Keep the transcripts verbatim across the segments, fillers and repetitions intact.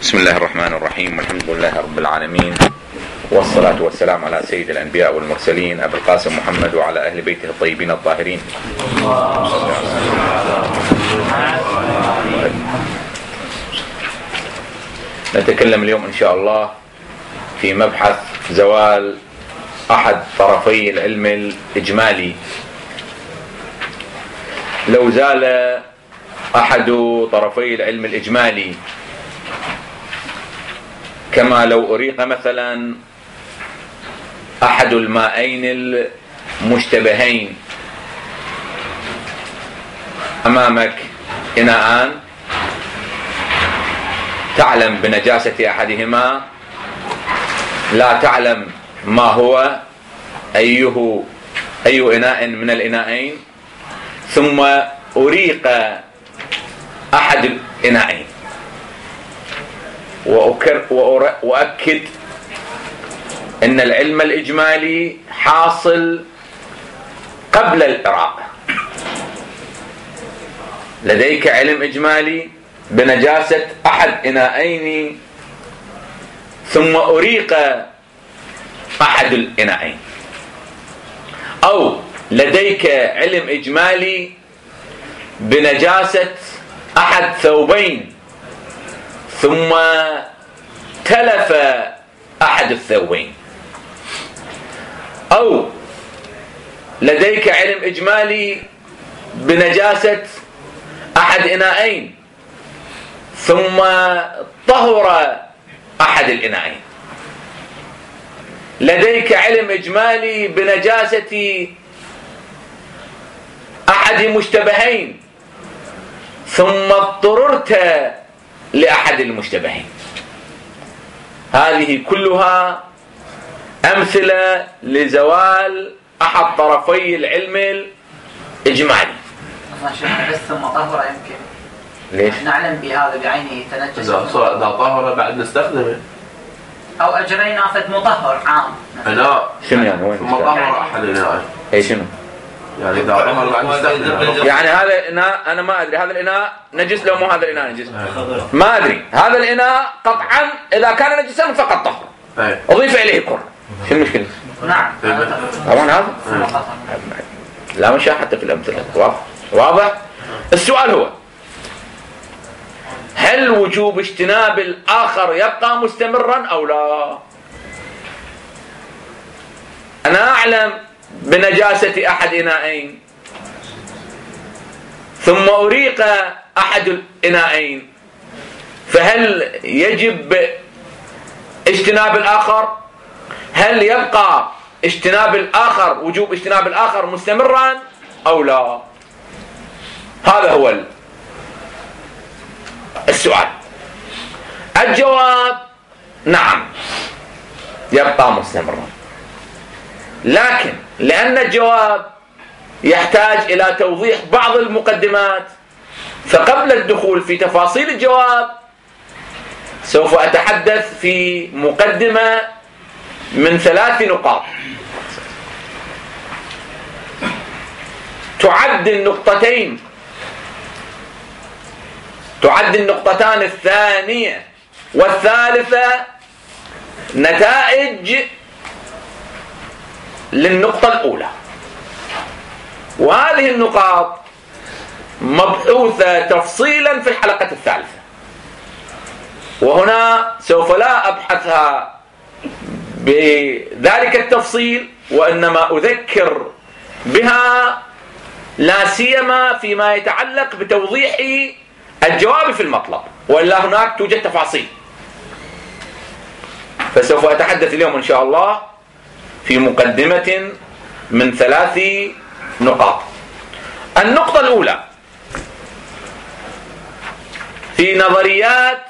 بسم الله الرحمن الرحيم، والحمد لله رب العالمين، والصلاة والسلام على سيد الأنبياء والمرسلين أبي القاسم محمد وعلى أهل بيته الطيبين الطاهرين. نتكلم اليوم إن شاء الله في مبحث زوال أحد طرفي العلم الإجمالي. لو زال أحد طرفي العلم الإجمالي كما لو أريق مثلا أحد المائين المشتبهين، أمامك إناءان تعلم بنجاسة أحدهما، لا تعلم ما هو أيه أي إناء من الإناءين، ثم أريق أحد الإناءين. وأؤكد أن العلم الإجمالي حاصل قبل الإراقة. لديك علم إجمالي بنجاسة أحد إناءين ثم أريق أحد الإناءين، أو لديك علم إجمالي بنجاسة أحد ثوبين ثم تلف أحد الثوبين، أو لديك علم إجمالي بنجاسة أحد إناءين ثم طهر أحد الإناءين. لديك علم إجمالي بنجاسة أحد مشتبهين ثم اضطررت لأحد المشتبهين. هذه كلها أمثلة لزوال أحد طرفي العلم الإجمالي. بس ثم طهر يمكن ليش؟ نعلم بهذا بعينه تنجس. إذا طهر بعد نستخدمه، أو أجرينا فد مطهر عام. لا شنو يعني؟ وين ثم طهر أحد الإناء؟ أي شنو؟ يعني إذا طهر بعد نستخدمه. يعني هذا الإناء أنا ما أدري هذا الإناء نجس لو مو هذا الإناء نجس، ما أدري. هذا الإناء قطعا إذا كان نجسا فقط طهر، أضيف إليه كر. شنو المشكلة؟ نعم طبعا هذا لا مشاحة حتى في الأمثلة. واضح؟ واضح؟ السؤال هو: هل وجوب اجتناب الآخر يبقى مستمرا أو لا؟ أنا أعلم بنجاسة أحد إناءين ثم أريق أحد الإناءين، فهل يجب اجتناب الآخر؟ هل يبقى اجتناب الآخر وجوب اجتناب الآخر مستمرا أو لا؟ هذا هو السؤال. الجواب نعم، يبقى مستمرا، لكن لأن الجواب يحتاج إلى توضيح بعض المقدمات، فقبل الدخول في تفاصيل الجواب سوف أتحدث في مقدمة من ثلاث نقاط. تعد النقطتين تعد النقطتان الثانية والثالثة نتائج للنقطة الأولى، وهذه النقاط مبحوثة تفصيلا في الحلقة الثالثة، وهنا سوف لا أبحثها بذلك التفصيل، وإنما أذكر بها لا سيما فيما يتعلق بتوضيح الجواب في المطلب، وإلا هناك توجد تفاصيل. فسوف أتحدث اليوم إن شاء الله في مقدمة من ثلاث نقاط. النقطة الأولى في نظريات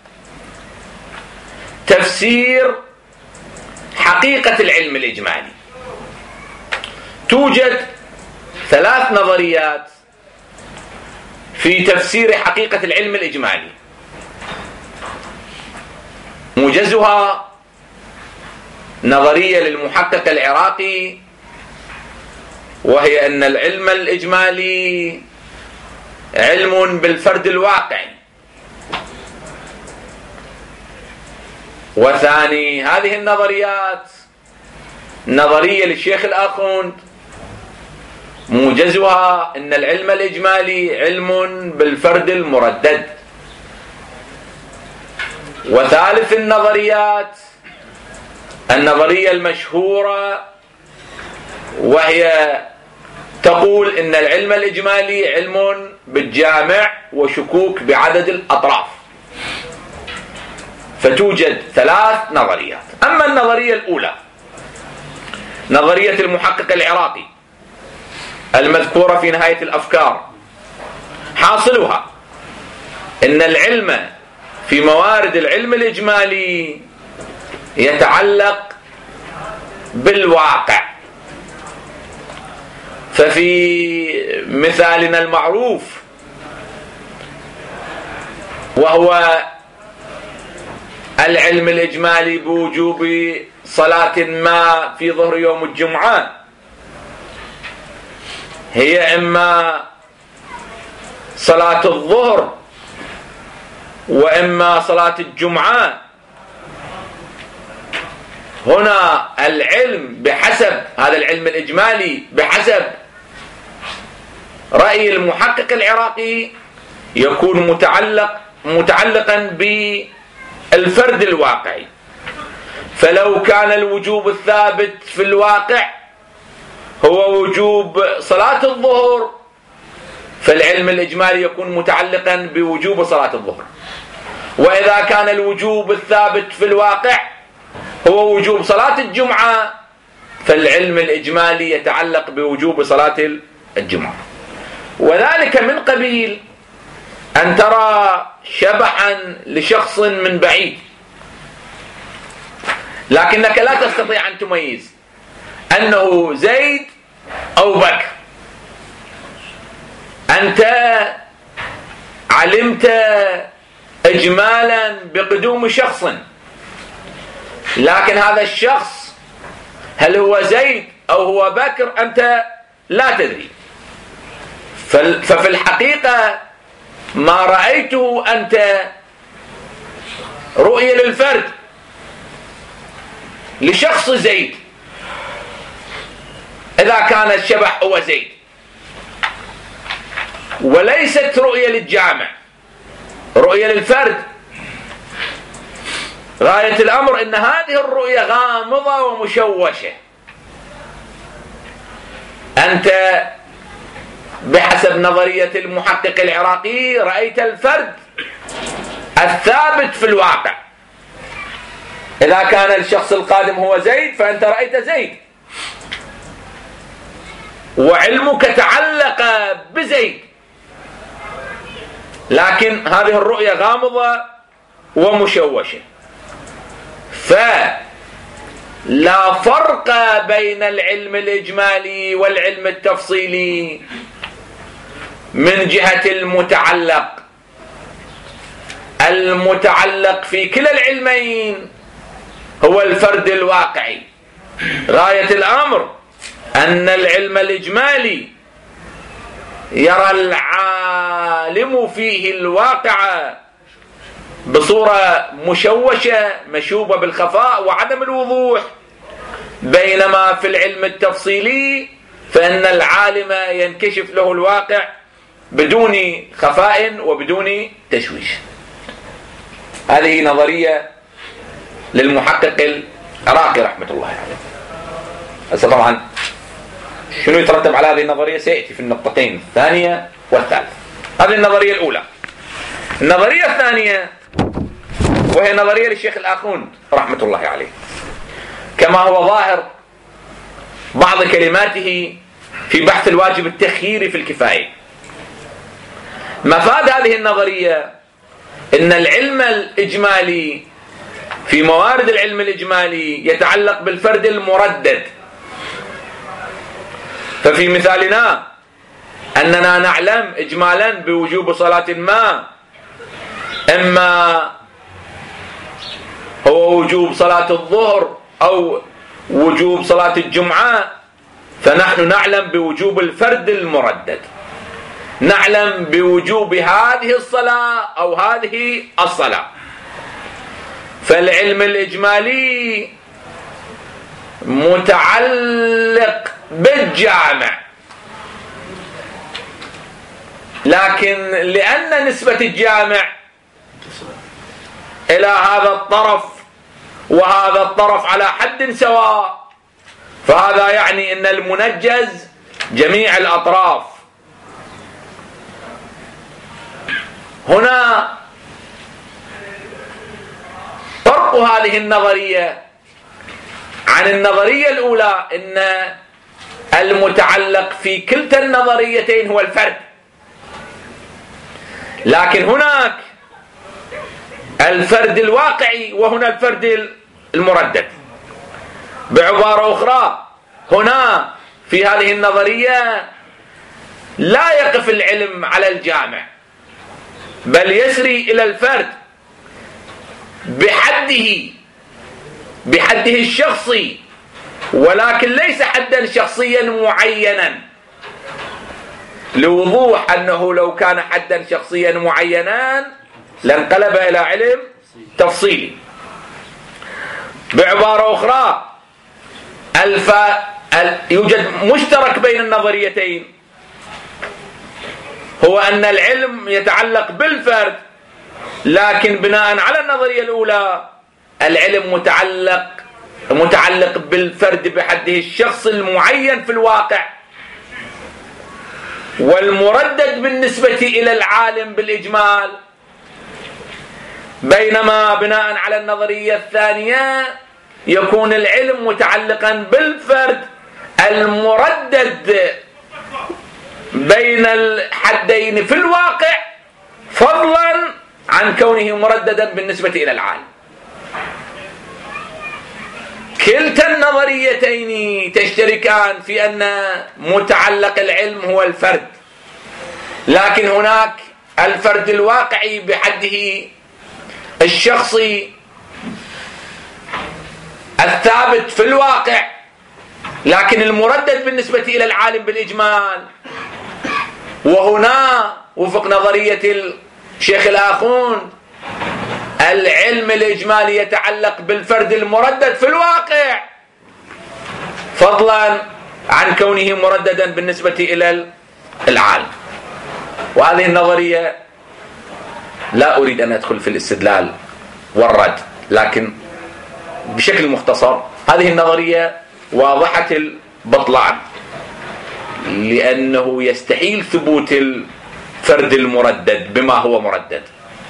تفسير حقيقة العلم الإجمالي. توجد ثلاث نظريات في تفسير حقيقة العلم الإجمالي. موجزها نظرية للمحقق العراقي، وهي أن العلم الإجمالي علم بالفرد الواقعي، وثاني هذه النظريات نظرية للشيخ الآخوند موجزها أن العلم الإجمالي علم بالفرد المردد. وثالث النظريات النظرية المشهورة، وهي تقول أن العلم الإجمالي علم بالجامع وشكوك بعدد الأطراف. فتوجد ثلاث نظريات. أما النظرية الأولى نظرية المحقق العراقي المذكورة في نهاية الأفكار، حاصلها أن العلم في موارد العلم الإجمالي يتعلق بالواقع. ففي مثالنا المعروف وهو العلم الإجمالي بوجوب صلاة ما في ظهر يوم الجمعة، هي إما صلاة الظهر وإما صلاة الجمعة. هنا العلم بحسب هذا العلم الإجمالي بحسب رأي المحقق العراقي يكون متعلق متعلقا بالفرد الواقعي. فلو كان الوجوب الثابت في الواقع هو وجوب صلاة الظهر، فالعلم الإجمالي يكون متعلقا بوجوب صلاة الظهر. وإذا كان الوجوب الثابت في الواقع هو وجوب صلاة الجمعة، فالعلم الإجمالي يتعلق بوجوب صلاة الجمعة. وذلك من قبيل أن ترى شبحا لشخص من بعيد، لكنك لا تستطيع أن تميز أنه زيد أو بكر. أنت علمت إجمالا بقدوم شخص، لكن هذا الشخص هل هو زيد أو هو بكر أنت لا تدري. ففي الحقيقة ما رأيته أنت رؤية للفرد لشخص زيد، إذا كان الشبح هو زيد، وليست رؤية للجامع، رؤية للفرد. غاية الأمر أن هذه الرؤية غامضة ومشوشة. أنت بحسب نظرية المحقق العراقي رأيت الفرد الثابت في الواقع. إذا كان الشخص القادم هو زيد فأنت رأيت زيد، وعلمك تعلق بزيد، لكن هذه الرؤية غامضة ومشوشة. فلا فرق بين العلم الإجمالي والعلم التفصيلي من جهة المتعلق. المتعلق في كلا العلمين هو الفرد الواقعي. غاية الأمر أن العلم الإجمالي يرى العالم فيه الواقع بصورة مشوشة مشوبة بالخفاء وعدم الوضوح، بينما في العلم التفصيلي فإن العالم ينكشف له الواقع بدون خفاء وبدون تشويش. هذه نظرية للمحقق العراقي رحمة الله عليه. هسه طبعا شنو يترتب على هذه النظرية سيأتي في النقطتين الثانية والثالثة. هذه النظرية الأولى. النظرية الثانية وهي نظرية للشيخ الآخوند رحمة الله عليه، كما هو ظاهر بعض كلماته في بحث الواجب التخييري في الكفاية. مفاد هذه النظرية إن العلم الإجمالي في موارد العلم الإجمالي يتعلق بالفرد المردد. ففي مثالنا أننا نعلم إجمالا بوجوب صلاة ما، إما هو وجوب صلاة الظهر أو وجوب صلاة الجمعة، فنحن نعلم بوجوب الفرد المردد، نعلم بوجوب هذه الصلاة أو هذه الصلاة. فالعلم الإجمالي متعلق بالجامع، لكن لأن نسبة الجامع إلى هذا الطرف وهذا الطرف على حد سواء، فهذا يعني أن المنجز جميع الأطراف. هنا فرق هذه النظرية عن النظرية الأولى، أن المتعلق في كلتا النظريتين هو الفرد، لكن هناك الفرد الواقعي وهنا الفرد المردد. بعبارة أخرى، هنا في هذه النظرية لا يقف العلم على الجامع، بل يسري إلى الفرد بحده بحده الشخصي، ولكن ليس حدا شخصيا معينا، لوضوح أنه لو كان حدا شخصيا معينا لانقلب إلى علم تفصيلي. بعبارة أخرى، الف... ال... يوجد مشترك بين النظريتين، هو أن العلم يتعلق بالفرد، لكن بناء على النظرية الأولى العلم متعلق متعلق بالفرد بحده الشخص المعين في الواقع، والمردد بالنسبة إلى العالم بالإجمال، بينما بناء على النظرية الثانية يكون العلم متعلقا بالفرد المردد بين الحدين في الواقع، فضلا عن كونه مرددا بالنسبة إلى العالم. كلتا النظريتين تشتركان في أن متعلق العلم هو الفرد، لكن هناك الفرد الواقعي بحده الشخصي الثابت في الواقع، لكن المردد بالنسبة إلى العالم بالإجمال. وهنا وفق نظرية الشيخ الآخون العلم الإجمالي يتعلق بالفرد المردد في الواقع، فضلا عن كونه مرددا بالنسبة إلى العالم. وهذه النظرية لا أريد أن أدخل في الاستدلال والرد، لكن بشكل مختصر هذه النظرية واضحة البطلان، لأنه يستحيل ثبوت الفرد المردد بما هو مردد،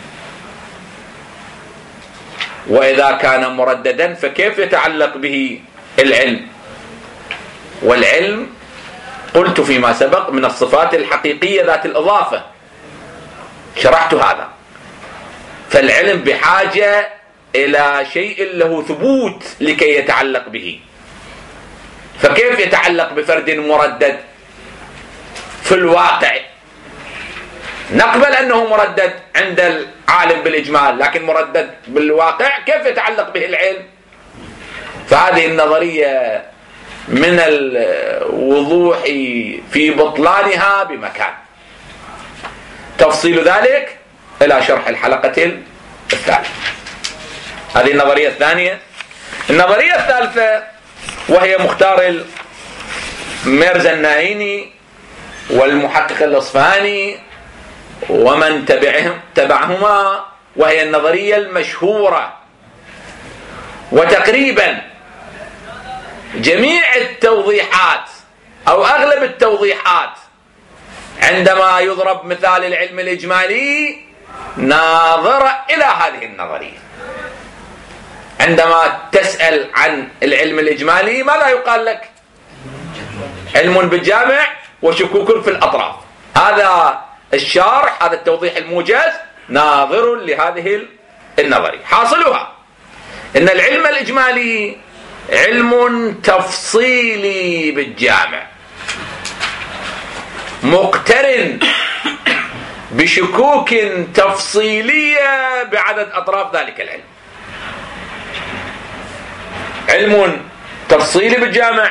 وإذا كان مرددا فكيف يتعلق به العلم؟ والعلم قلت فيما سبق من الصفات الحقيقية ذات الإضافة، شرحت هذا. فالعلم بحاجة إلى شيء له ثبوت لكي يتعلق به، فكيف يتعلق بفرد مردد في الواقع؟ نقبل أنه مردد عند العالم بالإجمال، لكن مردد بالواقع كيف يتعلق به العلم؟ فهذه النظرية من الوضوح في بطلانها بمكان. تفصيل ذلك إلى شرح الحلقة الثالثة. هذه النظرية الثانية. النظرية الثالثة وهي مختار الميرزا الناهيني والمحقق الأصفهاني ومن تبعهم تبعهما، وهي النظرية المشهورة. وتقريبا جميع التوضيحات أو أغلب التوضيحات عندما يضرب مثال العلم الإجمالي ناظرة إلى هذه النظرية. عندما تسأل عن العلم الإجمالي ماذا يقال لك؟ علم بالجامع وشكوك في الأطراف. هذا الشارح، هذا التوضيح الموجز ناظر لهذه النظرية. حاصلها إن العلم الإجمالي علم تفصيلي بالجامع مقترن بشكوك تفصيلية بعدد أطراف ذلك العلم. علم تفصيلي بالجامع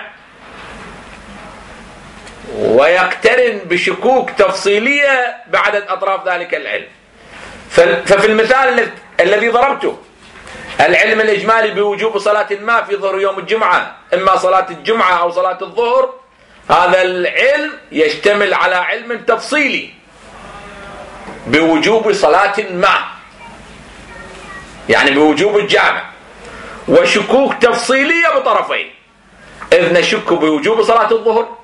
ويقترن بشكوك تفصيلية بعدد أطراف ذلك العلم. ففي المثال الذي ضربته العلم الإجمالي بوجوب صلاة ما في ظهر يوم الجمعة، إما صلاة الجمعة أو صلاة الظهر، هذا العلم يشتمل على علم تفصيلي بوجوب صلاة ما، يعني بوجوب الجامع، وشكوك تفصيلية بطرفين، إذ نشك بوجوب صلاة الظهر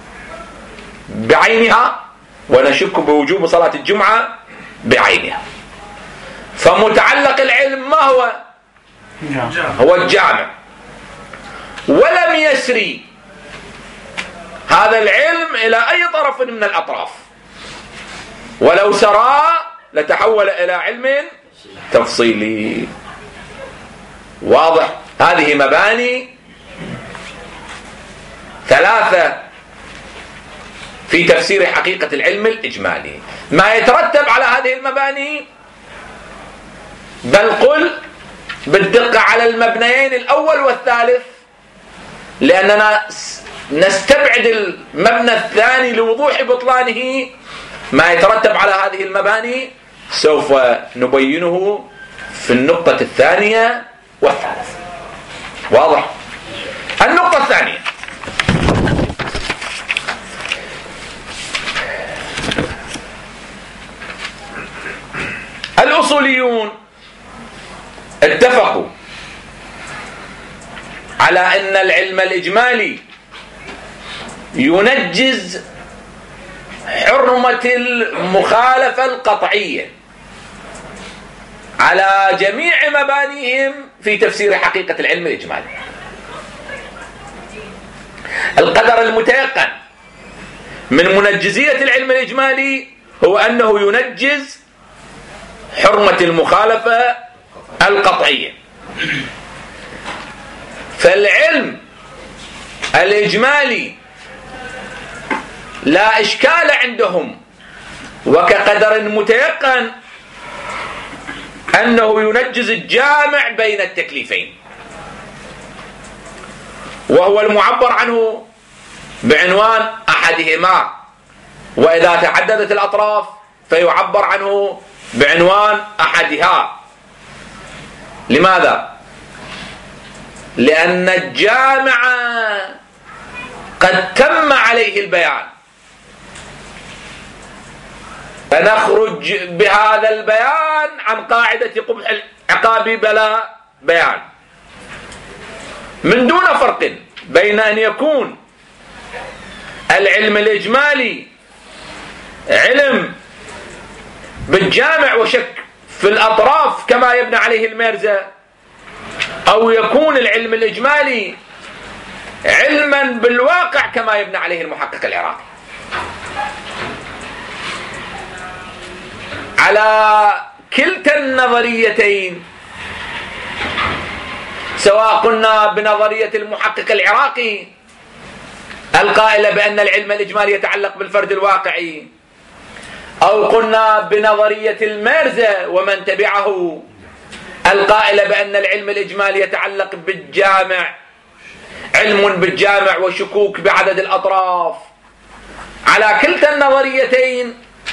بعينها ونشك بوجوب صلاة الجمعة بعينها. فمتعلق العلم ما هو؟ هو الجامع. ولم يسري هذا العلم إلى أي طرف من الأطراف، ولو سرى لتحول إلى علم تفصيلي. واضح؟ هذه مباني ثلاثة في تفسير حقيقة العلم الإجمالي. ما يترتب على هذه المباني، بل قل بالدقة على المبنيين الأول والثالث، لأننا نستبعد المبنى الثاني لوضوح بطلانه. ما يترتب على هذه المباني سوف نبينه في النقطة الثانية والثالثة. واضح؟ النقطة الثانية، الأصوليون اتفقوا على أن العلم الإجمالي ينجز حرمة المخالفة القطعية على جميع مبانيهم في تفسير حقيقة العلم الإجمالي. القدر المتيقن من منجزية العلم الإجمالي هو أنه ينجز حرمة المخالفة القطعية. فالعلم الإجمالي لا إشكال عندهم وكقدر متيقن أنه ينجز الجامع بين التكليفين، وهو المعبر عنه بعنوان أحدهما، وإذا تعددت الأطراف فيعبر عنه بعنوان أحدها. لماذا؟ لأن الجامع قد تم عليه البيان، فنخرج بهذا البيان عن قاعدة قبح العقاب بلا بيان، من دون فرق بين أن يكون العلم الإجمالي علم بالجامع وشك في الأطراف كما يبنى عليه الميرزا، أو يكون العلم الإجمالي علما بالواقع كما يبنى عليه المحقق العراقي. على كلتا النظريتين، سواء قلنا بنظرية المحقق العراقي القائلة بأن العلم الإجمالي يتعلق بالفرد الواقعي، أو قلنا بنظرية الميرزا ومن تبعه القائلة بأن العلم الإجمالي يتعلق بالجامع، علم بالجامع وشكوك بعدد الأطراف، على كلتا النظريتين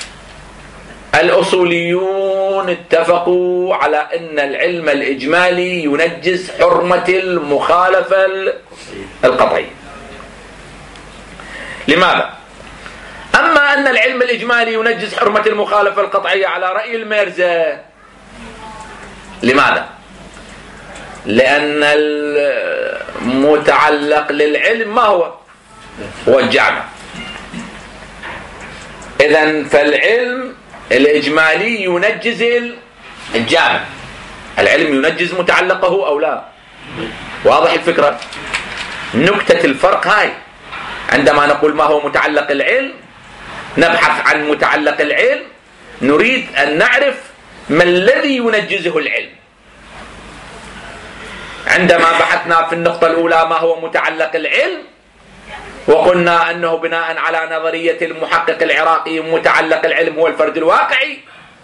الأصوليون اتفقوا على أن العلم الإجمالي ينجز حرمة المخالفة القطعية. لماذا؟ أما أن العلم الإجمالي ينجز حرمة المخالفة القطعية على رأي الميرزا، لماذا؟ لأن المتعلق للعلم ما هو؟ هو الجامع. إذن فالعلم الإجمالي ينجز الجامع، العلم ينجز متعلقه أو لا؟ واضح الفكرة؟ نكتة الفرق هاي، عندما نقول ما هو متعلق العلم نبحث عن متعلق العلم، نريد أن نعرف ما الذي ينجزه العلم. عندما بحثنا في النقطة الأولى ما هو متعلق العلم، وقلنا أنه بناء على نظرية المحقق العراقي متعلق العلم هو الفرد الواقعي،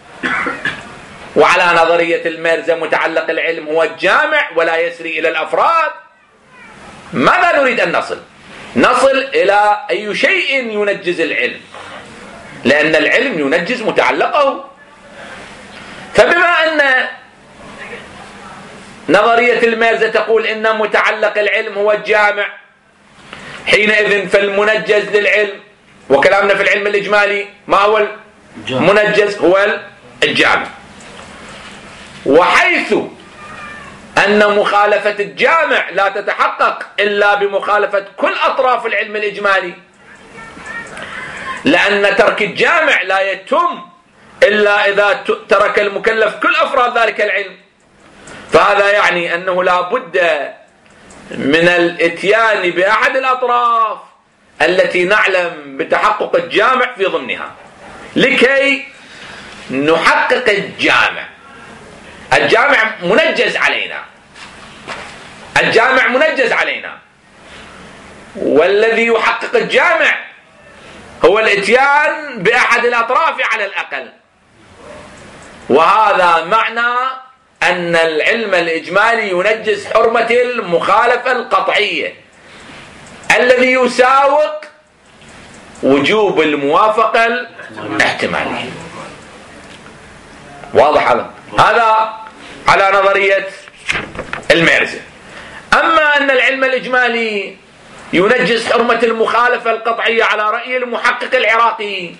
وعلى نظرية الميرزا متعلق العلم هو الجامع ولا يسري إلى الأفراد. ماذا نريد أن نصل؟ نصل إلى أي شيء ينجز العلم، لأن العلم ينجز متعلقه. فبما أن نظرية الميرزا تقول إن متعلق العلم هو الجامع، حينئذ فالمنجز للعلم، وكلامنا في العلم الإجمالي ما هو المنجز؟ هو الجامع. وحيث أن مخالفة الجامع لا تتحقق إلا بمخالفة كل أطراف العلم الإجمالي، لأن ترك الجامع لا يتم إلا إذا ترك المكلف كل أفراد ذلك العلم، فهذا يعني أنه لا بد من الاتيان بأحد الأطراف التي نعلم بتحقق الجامع في ضمنها لكي نحقق الجامع. الجامع منجز علينا، الجامع منجز علينا، والذي يحقق الجامع هو الاتيان بأحد الأطراف على الأقل. وهذا معنى أن العلم الإجمالي ينجز حرمة المخالفة القطعية الذي يساوق وجوب الموافقة الاحتمالية. واضح هذا؟ هذا على نظرية الميرزا. أما أن العلم الإجمالي ينجز حرمة المخالفة القطعية على رأي المحقق العراقي،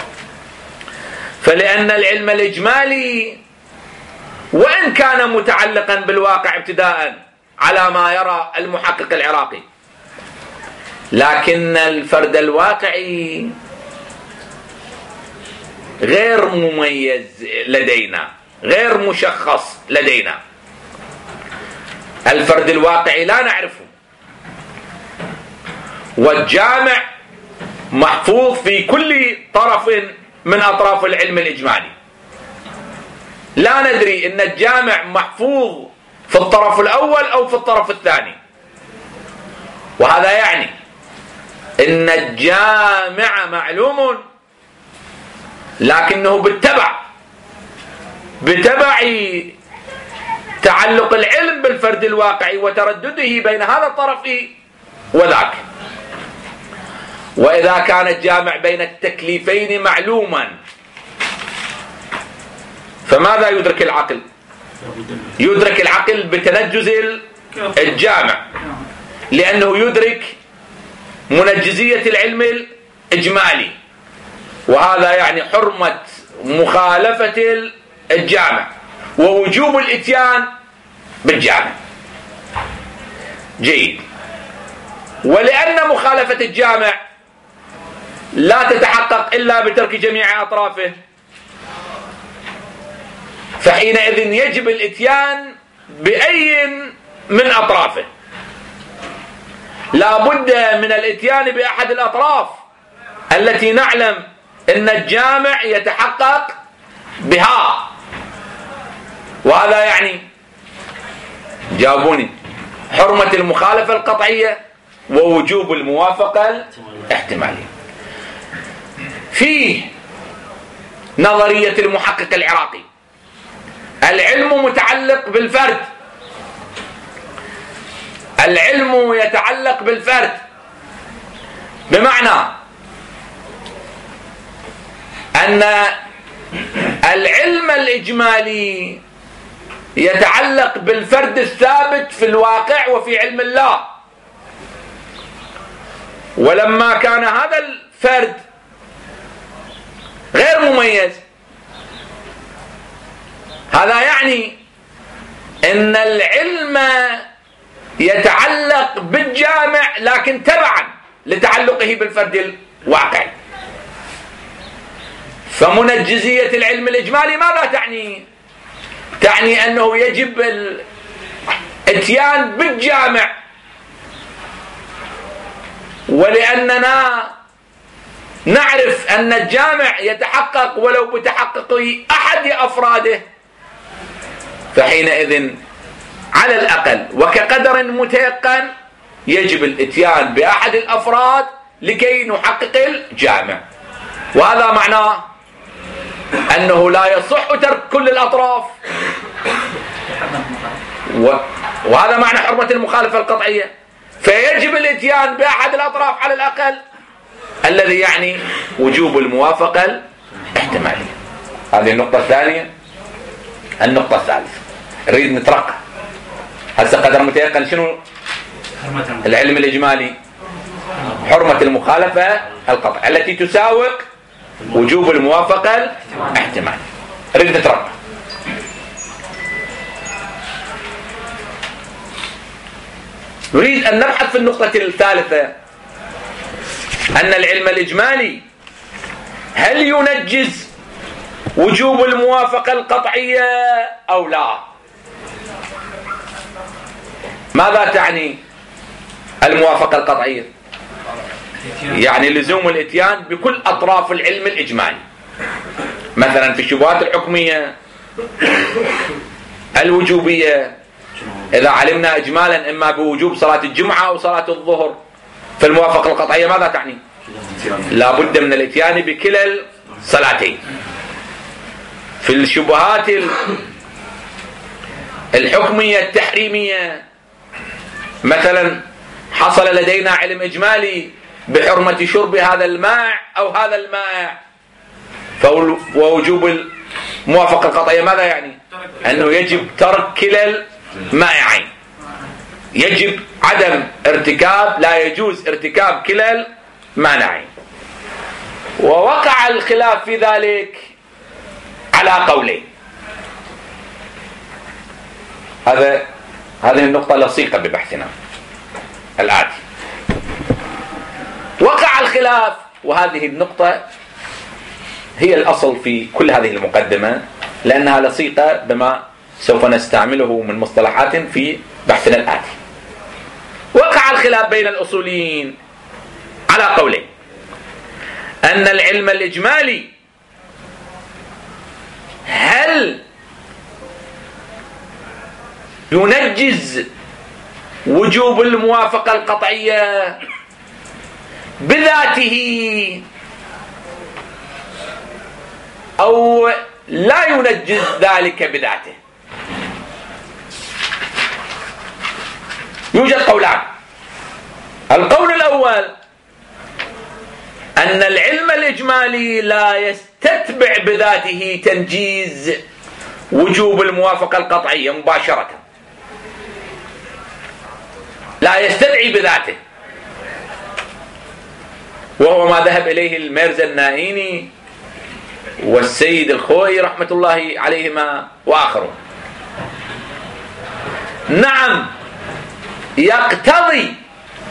فلأن العلم الإجمالي وإن كان متعلقا بالواقع ابتداء على ما يرى المحقق العراقي، لكن الفرد الواقعي غير مميز لدينا، غير مشخص لدينا. الفرد الواقعي لا نعرفه، والجامع محفوظ في كل طرف من أطراف العلم الإجمالي. لا ندري إن الجامع محفوظ في الطرف الأول أو في الطرف الثاني، وهذا يعني إن الجامع معلوم لكنه بالتبع بتبع تعلق العلم بالفرد الواقعي وتردده بين هذا الطرف وذاك. وإذا كان الجامع بين التكليفين معلوما فماذا يدرك العقل؟ يدرك العقل بتنجز الجامع، لأنه يدرك منجزية العلم الإجمالي، وهذا يعني حرمة مخالفة الجامع ووجوب الاتيان بالجامع. جيد. ولأن مخالفة الجامع لا تتحقق إلا بترك جميع أطرافه، فحينئذ يجب الاتيان بأي من أطرافه. لا بد من الاتيان بأحد الأطراف التي نعلم أن الجامع يتحقق بها، وهذا يعني جاوبوني حرمة المخالفة القطعية ووجوب الموافقة الاحتمالية. في نظرية المحقق العراقي العلم متعلق بالفرد، العلم يتعلق بالفرد، بمعنى أن العلم الإجمالي يتعلق بالفرد الثابت في الواقع وفي علم الله، ولما كان هذا الفرد غير مميز، هذا يعني أن العلم يتعلق بالجامع لكن تبعا لتعلقه بالفرد الواقعي. فمنجزية العلم الإجمالي ماذا تعني؟ تعني أنه يجب الاتيان بالجامع، ولأننا نعرف أن الجامع يتحقق ولو بتحقق أحد أفراده، فحينئذ على الأقل وكقدر متيقن يجب الاتيان بأحد الأفراد لكي نحقق الجامع. وهذا معناه أنه لا يصح ترك كل الأطراف، وهذا معنى حرمة المخالفة القطعية، فيجب الاتيان بأحد الأطراف على الأقل الذي يعني وجوب الموافقة الاحتمالية. هذه النقطة الثانية. النقطة الثالثة نريد نترقى هسه قدر متيقن شنو العلم الإجمالي؟ حرمة المخالفة القطع التي تساوق وجوب الموافقة الاحتمالي. رد تتربى. نريد أن نبحث في النقطة الثالثة أن العلم الإجمالي هل ينجز وجوب الموافقة القطعية أو لا؟ ماذا تعني الموافقة القطعية؟ يعني لزوم الاتيان بكل أطراف العلم الإجمالي، مثلا في الشبهات الحكمية الوجوبية إذا علمنا إجمالا إما بوجوب صلاة الجمعة أو صلاة الظهر، في الموافقة القطعية ماذا تعني؟ لا بد من الاتيان بكلا الصلاتين. في الشبهات الحكمية التحريمية مثلا حصل لدينا علم إجمالي بحرمة شرب هذا الماء أو هذا الماء، فوجوب الموافقة القطعية ماذا يعني؟ أنه يجب ترك كلا المائعين، يجب عدم ارتكاب، لا يجوز ارتكاب كلا المانعين. ووقع الخلاف في ذلك على قولين. هذا هذه النقطة لصيقة ببحثنا الآتي. وقع الخلاف، وهذه النقطة هي الأصل في كل هذه المقدمة لأنها لصيقة بما سوف نستعمله من مصطلحات في بحثنا الآتي. وقع الخلاف بين الأصوليين على قولين: أن العلم الإجمالي هل ينجز وجوب الموافقة القطعية بذاته أو لا ينجز ذلك بذاته. يوجد قولان. القول الأول أن العلم الإجمالي لا يستتبع بذاته تنجيز وجوب الموافقة القطعية مباشرة، لا يستدعي بذاته، وهو ما ذهب إليه الميرزا النائيني والسيد الخوئي رحمة الله عليهما وآخرون. نعم، يقتضي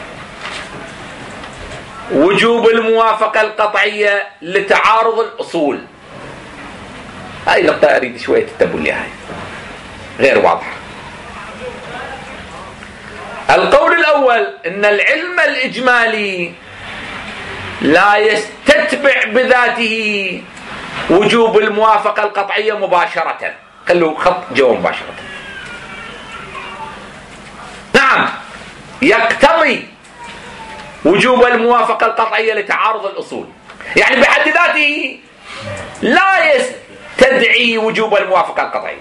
وجوب الموافقة القطعية لتعارض الأصول. هاي نقطة أريد شوية تتبوا لي، هاي غير واضحة. القول الأول أن العلم الإجمالي لا يستتبع بذاته وجوب الموافقة القطعية مباشرة. خلوا خط جوا مباشرة. نعم، يقتضي وجوب الموافقة القطعية لتعارض الأصول، يعني بحد ذاته لا يستدعي وجوب الموافقة القطعية،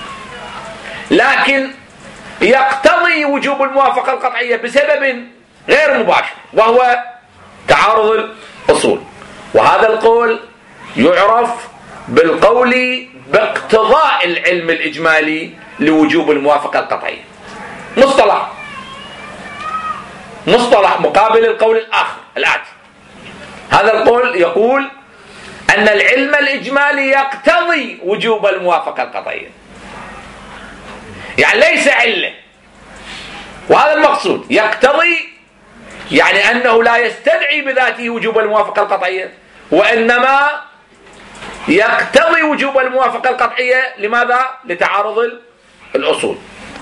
لكن يقتضي وجوب الموافقة القطعية بسبب غير مباشر وهو تعارض الأصول. وهذا القول يعرف بالقول باقتضاء العلم الإجمالي لوجوب الموافقة القطعية. مصطلح مصطلح مقابل القول الآخر الآتي. هذا القول يقول أن العلم الإجمالي يقتضي وجوب الموافقة القطعية، يعني ليس علة، وهذا المقصود. يقتضي يعني أنه لا يستدعي بذاته وجوب الموافقة القطعية، وإنما يقتضي وجوب الموافقة القطعية. لماذا؟ لتعارض الأصول.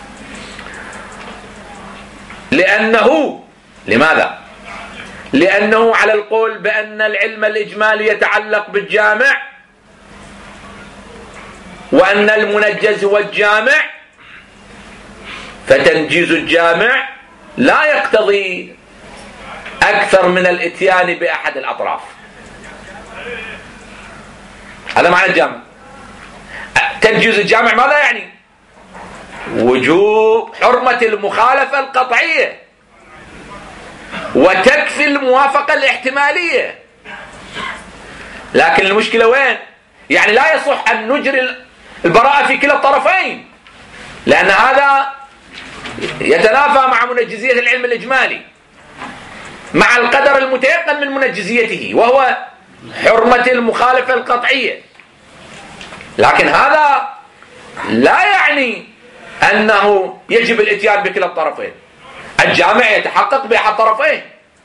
لأنه لماذا؟ لأنه على القول بأن العلم الإجمالي يتعلق بالجامع، وأن المنجز هو الجامع، فتنجيز الجامع لا يقتضي أكثر من الإتيان بأحد الأطراف. هذا معنى الجامع. تنجيز الجامع ماذا يعني؟ وجوب حرمة المخالفة القطعية وتكفي الموافقة الاحتمالية. لكن المشكلة وين؟ يعني لا يصح أن نجري البراءة في كلا الطرفين، لأن هذا يتنافى مع منجزية العلم الإجمالي مع القدر المتيقن من منجزيته، وهو حرمة المخالفة القطعية. لكن هذا لا يعني أنه يجب الاتيان بكلا الطرفين. الجامع يتحقق بأحد الطرفين،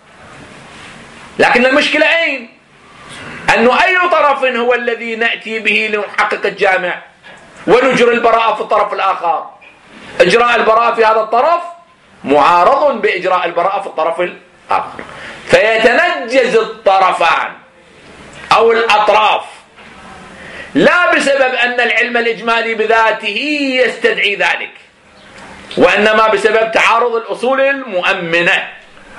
لكن المشكلة أين؟ أنه أي طرف هو الذي نأتي به لنحقق الجامع ونجري البراءة في الطرف الآخر؟ إجراء البراءة في هذا الطرف معارض بإجراء البراءة في الطرف الآخر، فيتنجز الطرفان أو الأطراف لا بسبب أن العلم الإجمالي بذاته يستدعي ذلك، وإنما بسبب تعارض الأصول المؤمنة.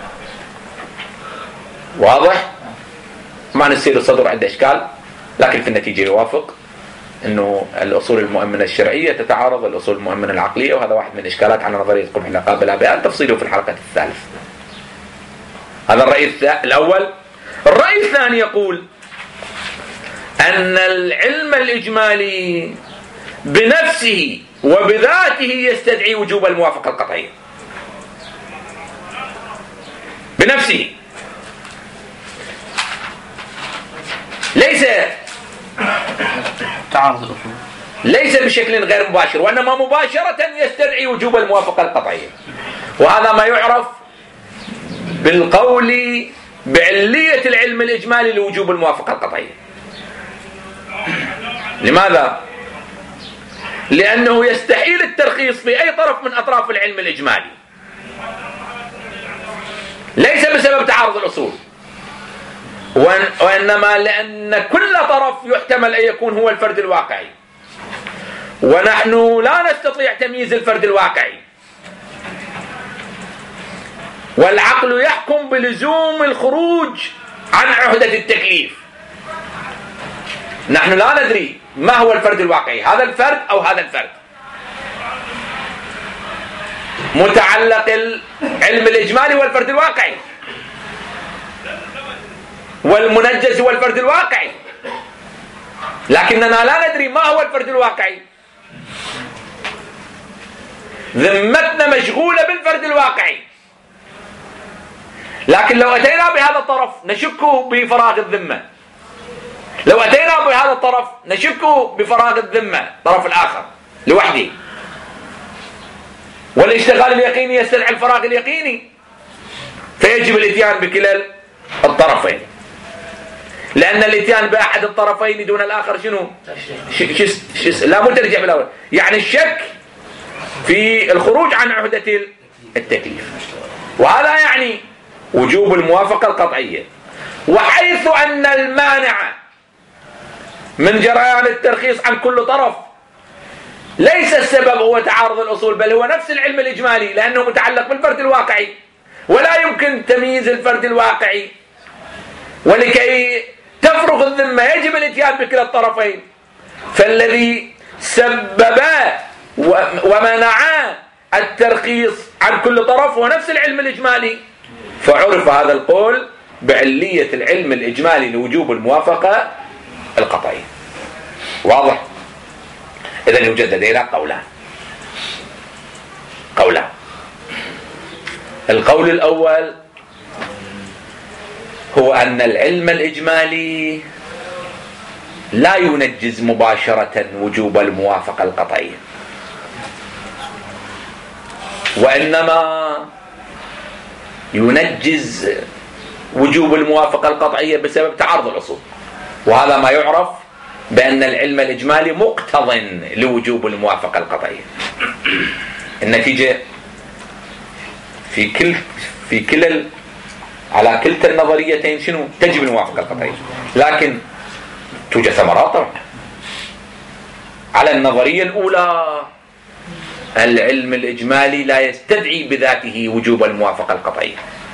واضح؟ ما نسير الصدر عنده إشكال، لكن في النتيجة يوافق أنه الأصول المؤمنة الشرعية تتعارض الأصول المؤمنة العقلية، وهذا واحد من إشكالات على نظرية قبح العقاب بلا بيان تفصيله في الحلقة الثالثة. هذا الرأي الأول. الرأي الثاني يقول أن العلم الإجمالي بنفسه وبذاته يستدعي وجوب الموافقة القطعية بنفسه، ليس تعارض الأصول، ليس بشكل غير مباشر، وإنما مباشرة يستدعي وجوب الموافقة القطعية. وهذا ما يعرف بالقول بعلية العلم الإجمالي لوجوب الموافقة القطعية. لماذا؟ لأنه يستحيل الترخيص في أي طرف من أطراف العلم الإجمالي، ليس بسبب تعارض الأصول، وإنما لأن كل طرف يحتمل أن يكون هو الفرد الواقعي، ونحن لا نستطيع تمييز الفرد الواقعي، والعقل يحكم بلزوم الخروج عن عهدة التكليف. نحن لا ندري ما هو الفرد الواقعي، هذا الفرد أو هذا الفرد. متعلق العلم الإجمالي هو الفرد الواقعي، والمنجز هو الفرد الواقعي، لكننا لا ندري ما هو الفرد الواقعي. ذمتنا مشغولة بالفرد الواقعي، لكن لو أتينا بهذا الطرف نشك بفراغ الذمة، لو أتينا بهذا الطرف نشك بفراغ الذمة الطرف الآخر لوحده. والاشتغال اليقيني يستدعي الفراغ اليقيني، فيجب الاتيان بكلا الطرفين، لأن الاتيان بأحد الطرفين دون الآخر شنو؟ ش... ش... ش... لا مترجع بالأول، يعني الشك في الخروج عن عهدة التكليف، وهذا يعني وجوب الموافقة القطعية. وحيث أن المانع من جريان الترخيص عن كل طرف ليس السبب هو تعارض الأصول، بل هو نفس العلم الإجمالي، لأنه متعلق بالفرد الواقعي، ولا يمكن تمييز الفرد الواقعي، ولكي تفرغ الذمة يجب الاتيان بكلا الطرفين. فالذي سبب ومنع الترخيص عن كل طرف هو نفس العلم الإجمالي، فعرف هذا القول بعلية العلم الإجمالي لوجوب الموافقة القطعية. واضح؟ إذن يوجد لدينا قولان قولان القول الأول هو أن العلم الإجمالي لا ينجز مباشرة وجوب الموافقة القطعية، وإنما ينجز وجوب الموافقة القطعية بسبب تعارض الأصول، وهذا ما يعرف بأن العلم الإجمالي مقتضٍ لوجوب الموافقة القطعية. النتيجة في كل في كل على كلتا النظريتين شنو؟ تجب الموافقة القطعية، لكن توجد ثمرات طبعا. على النظرية الأولى العلم الإجمالي لا يستدعي بذاته وجوب الموافقة القطعية.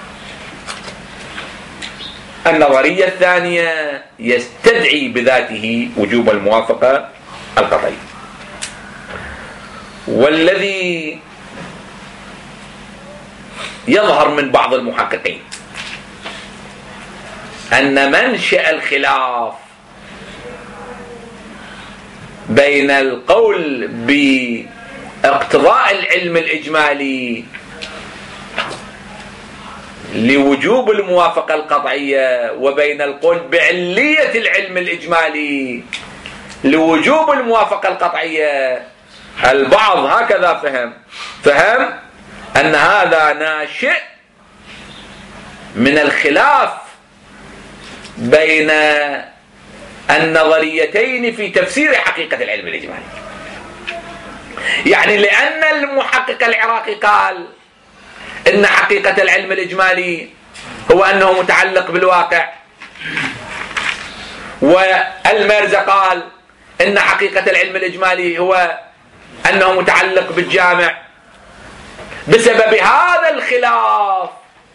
النظرية الثانية يستدعي بذاته وجوب الموافقة القطعية. والذي يظهر من بعض المحققين أن منشأ الخلاف بين القول اقتضاء العلم الإجمالي لوجوب الموافقة القطعية، وبين القول بعلية العلم الإجمالي لوجوب الموافقة القطعية. البعض هكذا فهم فهم أن هذا ناشئ من الخلاف بين النظريتين في تفسير حقيقة العلم الإجمالي. يعني لأن المحقق العراقي قال إن حقيقة العلم الإجمالي هو أنه متعلق بالواقع، والميرزا قال إن حقيقة العلم الإجمالي هو أنه متعلق بالجامع. بسبب هذا الخلاف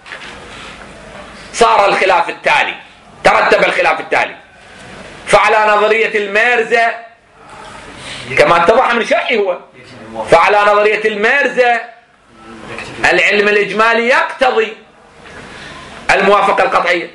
صار الخلاف التالي، ترتب الخلاف التالي. فعلى نظرية الميرزا كما اتضح من شرحه هو، فعلى نظرية الميرزا العلم الإجمالي يقتضي الموافقة القطعية،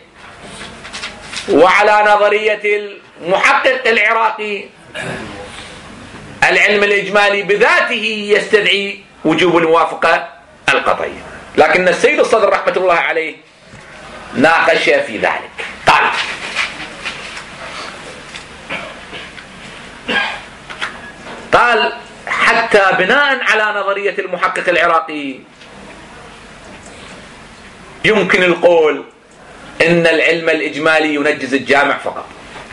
وعلى نظرية المحقق العراقي العلم الإجمالي بذاته يستدعي وجوب الموافقة القطعية. لكن السيد الصدر رحمة الله عليه ناقش في ذلك، قال قال حتى بناء على نظرية المحقق العراقي يمكن القول إن العلم الإجمالي ينجز الجامع فقط،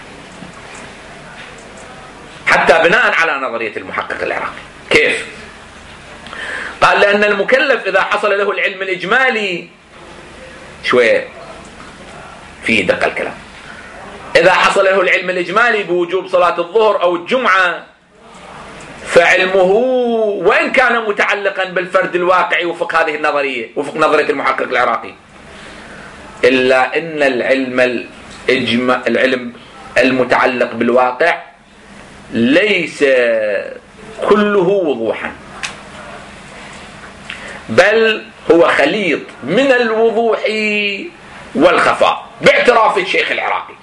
حتى بناء على نظرية المحقق العراقي. كيف؟ قال لأن المكلف إذا حصل له العلم الإجمالي، شوية فيه دقة الكلام، إذا حصل له العلم الإجمالي بوجوب صلاة الظهر أو الجمعة، فعلمه وإن كان متعلقا بالفرد الواقعي وفق هذه النظرية وفق نظرية المحقق العراقي، إلا أن العلم الإجمالي العلم المتعلق بالواقع ليس كله وضوحا، بل هو خليط من الوضوح والخفاء، باعتراف الشيخ العراقي.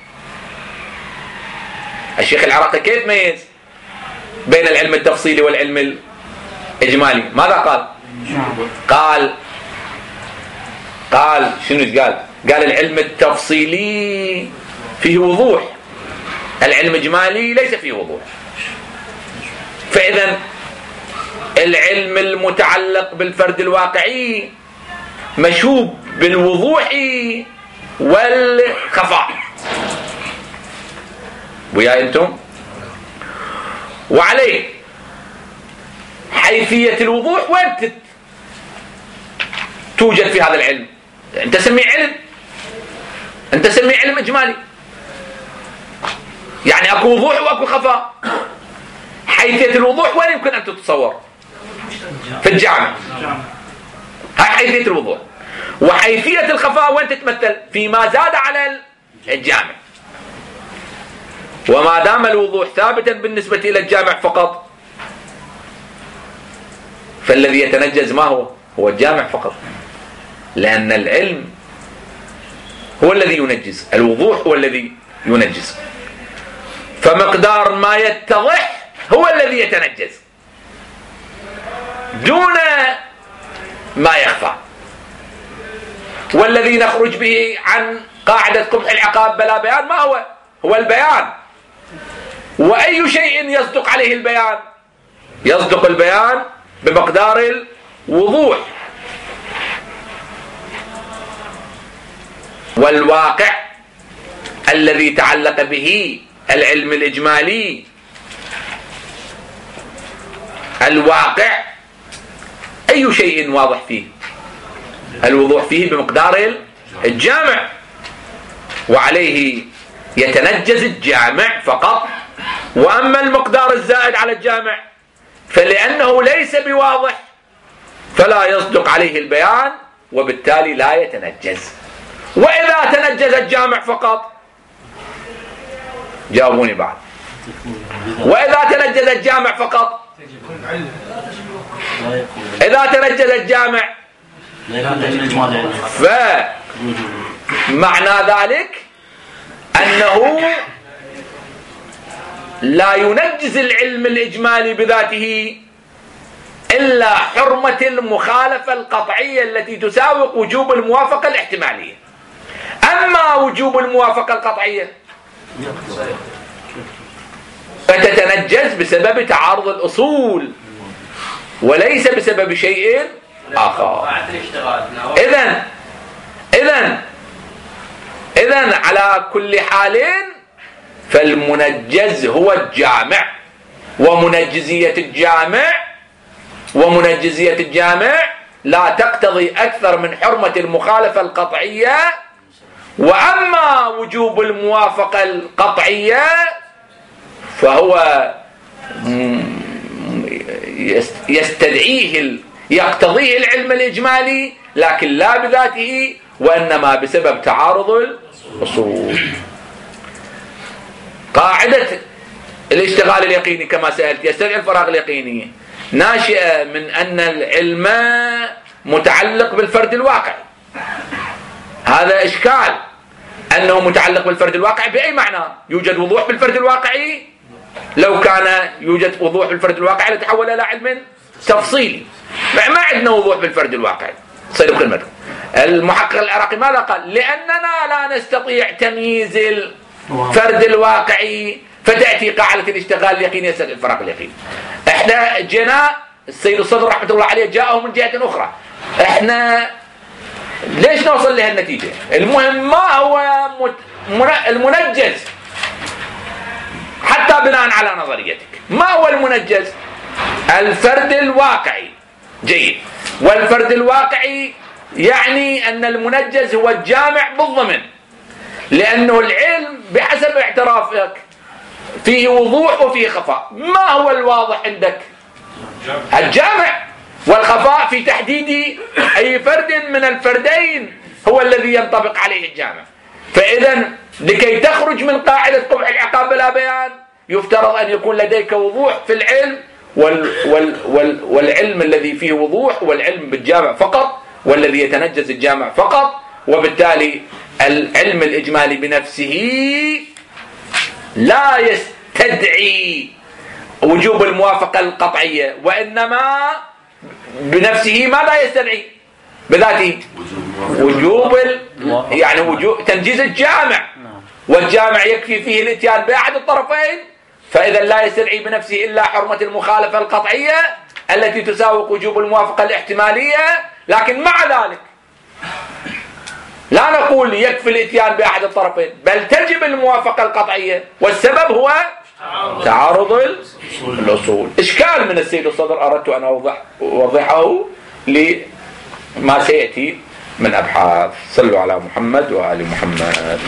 الشيخ العراقي كيف ميز بين العلم التفصيلي والعلم الإجمالي؟ ماذا قال؟ قال قال شنو قال؟ قال العلم التفصيلي فيه وضوح، العلم الإجمالي ليس فيه وضوح. فإذا العلم المتعلق بالفرد الواقعي مشوب بالوضوح والخفاء. ويا أنتم؟ وعليه حيثية الوضوح وين توجد في هذا العلم؟ أنت سمي علم، أنت سمي علم إجمالي، يعني أكو وضوح وأكو خفاء. حيثية الوضوح وين يمكن أن تتصور؟ في الجامع. هاي حيثية الوضوح. وحيثية الخفاء وين تتمثل؟ فيما زاد على الجامع. وما دام الوضوح ثابتا بالنسبة إلى الجامع فقط، فالذي يتنجز ما هو؟ هو الجامع فقط، لأن العلم هو الذي ينجز، الوضوح هو الذي ينجز. فمقدار ما يتضح هو الذي يتنجز دون ما يخفى. والذي نخرج به عن قاعدة قبح العقاب بلا بيان ما هو؟ هو البيان. وأي شيء يصدق عليه البيان؟ يصدق البيان بمقدار الوضوح. والواقع الذي تعلق به العلم الإجمالي، الواقع أي شيء واضح فيه؟ الوضوح فيه بمقدار الجامع، وعليه يتنجز الجامع فقط. وأما المقدار الزائد على الجامع فلأنه ليس بواضح فلا يصدق عليه البيان، وبالتالي لا يتنجز. وإذا تنجز الجامع فقط، جاوبوني بعد، وإذا تنجز الجامع فقط، إذا تنجز الجامع فمعنى ذلك أنه لا ينجز العلم الإجمالي بذاته، إلا حرمة المخالفة القطعية التي تساوق وجوب الموافقة الاحتمالية. أما وجوب الموافقة القطعية فتتنجس بسبب تعارض الأصول وليس بسبب شيء آخر. إذن إذن إذن على كل حال فالمنجز هو الجامع، ومنجزية الجامع ومنجزية الجامع لا تقتضي أكثر من حرمة المخالفة القطعية. وأما وجوب الموافقة القطعية فهو يستدعيه يقتضيه العلم الإجمالي لكن لا بذاته، وإنما بسبب تعارض الأصول. قاعدة الاشتغال اليقيني كما سألت يستدعي الفراغ اليقيني ناشئة من أن العلم متعلق بالفرد الواقعي. هذا إشكال أنه متعلق بالفرد الواقعي بأي معنى؟ يوجد وضوح بالفرد الواقعي؟ لو كان يوجد وضوح بالفرد الواقعي لتحول إلى علم تفصيلي. ما عندنا وضوح بالفرد الواقعي. صير بخدمتكم. المحقق العراقي ماذا قال؟ لأننا لا نستطيع تمييز الفرد الواقعي فتأتي قاعدة الاشتغال اليقيني يستدعي الفراغ اليقيني. احنا جينا السيد الصدر رحمة الله عليه جاءه من جهة أخرى. احنا ليش نوصل لهالنتيجة؟ المهم ما هو المنجز حتى بناء على نظريتك. ما هو المنجز؟ الفرد الواقعي. جيد. والفرد الواقعي يعني أن المنجز هو الجامع بالضمن، لأنه العلم بحسب اعترافك فيه وضوح وفيه خفاء. ما هو الواضح عندك؟ الجامع، والخفاء في تحديد أي فرد من الفردين هو الذي ينطبق عليه الجامع. فإذا لكي تخرج من قاعدة قبح العقاب بلا بيان يفترض أن يكون لديك وضوح في العلم، وال وال وال والعلم الذي فيه وضوح والعلم بالجامع فقط، والذي يتنجز الجامع فقط. وبالتالي العلم الإجمالي بنفسه لا يستدعي وجوب الموافقة القطعية، وإنما بنفسه ماذا يستدعي بذاته؟ وجوب ال... يعني وجوب تنجيز الجامع، والجامع يكفي فيه الاتيان بأحد الطرفين، فإذا لا يستدعي بنفسه إلا حرمة المخالفة القطعية التي تساوق وجوب الموافقة الاحتمالية. لكن مع ذلك لا نقول يكفي الاتيان بأحد الطرفين، بل تجب الموافقة القطعية، والسبب هو تعارض الأصول. إشكال من السيد الصدر أردت أن أوضح أوضحه لما سيأتي من أبحاث. صلوا على محمد وآل محمد.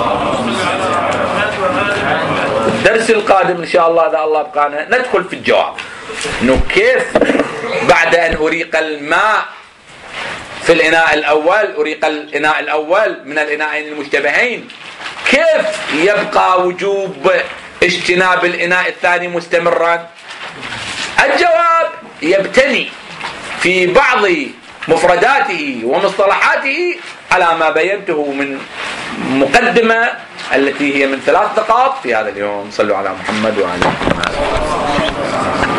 الدرس القادم إن شاء الله إذا الله بقانا ندخل في الجواب، إنه كيف بعد أن أريق الماء في الإناء الأول أريق الإناء الأول من الإناءين المشتبهين، كيف يبقى وجوب اجتناب الإناء الثاني مستمرا؟ الجواب يبتني في بعض مفرداته ومصطلحاته على ما بينته من مقدمة التي هي من ثلاث دقائق في هذا اليوم. صلوا على محمد وعلى محمد.